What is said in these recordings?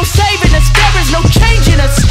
saving us, there is no changing us.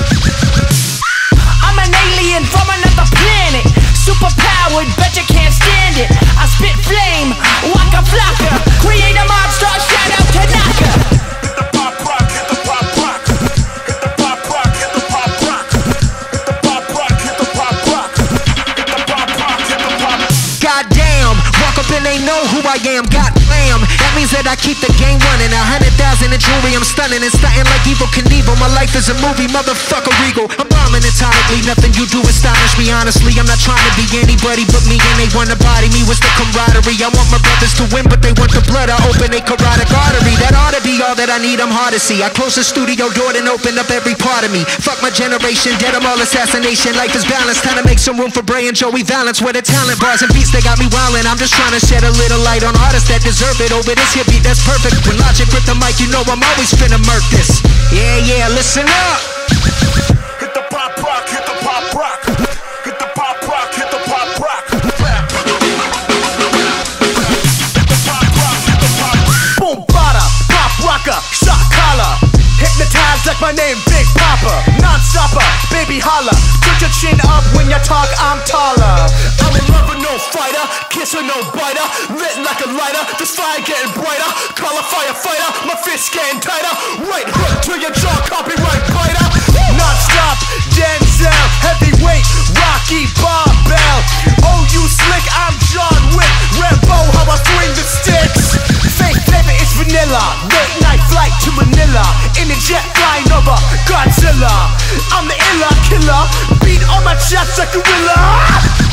I'm an alien from another planet, superpowered, bet you can't stand it. I spit flame, waka flocka, create a monster, shout out to Naka. Hit the pop rock, hit the pop rock. Hit the pop rock, hit the pop rock. Hit the pop rock, hit the pop rock. Hit the pop rock, hit the pop. Goddamn, walk up and they know who I am. Goddamn, that means that I keep the game running. 100,000 in jewelry, I'm stunning and stunting like Evil Knievel. My life is a movie, motherfucker regal. I'm bombing atomically, nothing you do astonish me. Honestly, I'm not trying to be anybody but me, and they wanna body me. What's the camaraderie? I want my brothers to win, but they want the blood. I open a carotid artery. That ought to be all that I need. I'm hard to see. I close the studio door and open up every part of me. Fuck my generation, dead I'm all assassination. Life is balanced, time to make some room for Bray and Joey Valance. Where the talent bars and beats, they got me wildin'. I'm just trying to shed a little light on artists that deserve it. Over this here beat, that's perfect. When Logic grip the mic, you know I'm always finna murk this. Yeah, listen up. Hit the pop rock, hit the pop rock. Hit the pop rock, hit the pop rock. Hit the pop rock, hit the pop rock. Boom bada, pop rocker, shot collar. Hypnotized like my name, Big Papa. Non-stopper, baby holla. Put your chin up when you talk, I'm taller. I'm a lover, no fighter. Kisser, no biter. Lit like a lighter. This fire getting brighter. Call a firefighter. My fist getting tighter. Right hook to your jaw, copyright biter. Non-stop, Denzel. Heavyweight, Rocky Barbell. Oh, you slick, I'm John Wick. Rambo, how I swing the sticks. Fake flavor is vanilla. Late night flight to Manila. In a jet flying over Godzilla. I'm the illa killer. Beat on my chest like a gorilla.